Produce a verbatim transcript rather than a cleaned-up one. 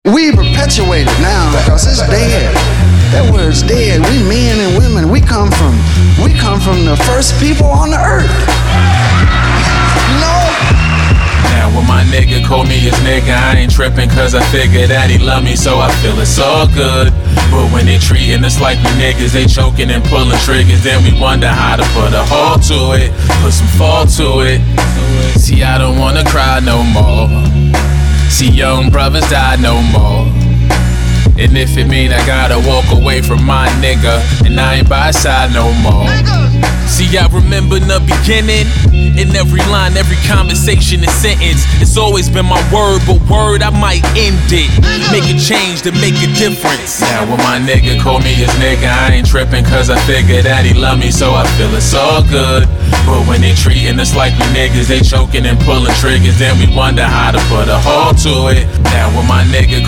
We perpetuate it now because it's dead. That word's dead. We men and women, we come from, we come from the first people on the earth. You know? Now when my nigga call me his nigga, I ain't tripping cause I figure that he love me, so I feel it's all good. But when they treating us like we niggas, they choking and pulling triggers, then we wonder how to put a halt to it, put some fall to it. See, I don't wanna cry no more. See, young brothers die no more. And if it mean I gotta walk away from my nigga, and I ain't by his side no more. See, I remember in the beginning, in every line, every conversation and sentence, it's always been my word, but word, I might end it. Make a change to make a difference. Now when my nigga call me his nigga, I ain't tripping cause I figure that he love me, so I feel it's all good. But when they treating us like we niggas, they choking and pulling triggers, then we wonder how to put a halt to it. Now when my nigga